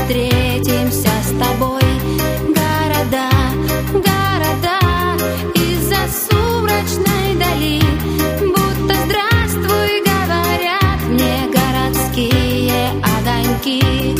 встретимся с тобой. Города, города из-за сумрачной дали, будто здравствуй говорят мне городские огоньки.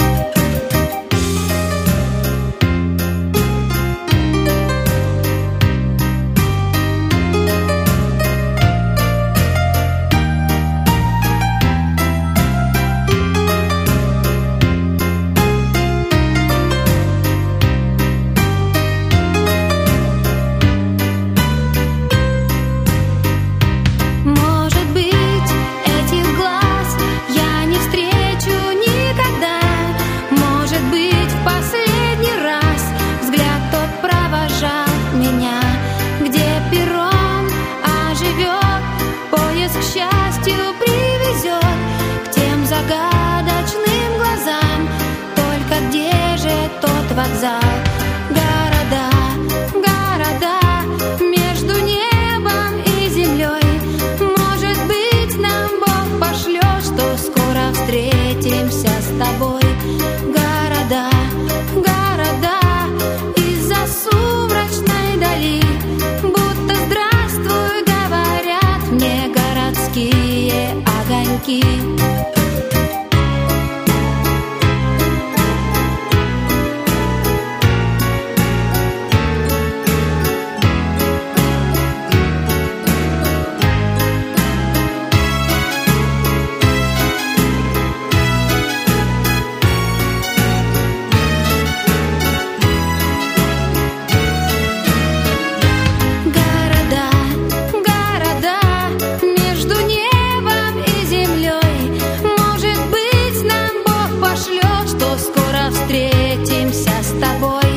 К счастью привезет к тем загадочным глазам. Только где же тот вокзал? Города, города между небом и землей. Может быть, нам Бог пошлет, что скоро встретимся с тобой. Города, города из-за сумрачной дали, будто здравствуй говорят мне городские огоньки. Встретимся с тобой.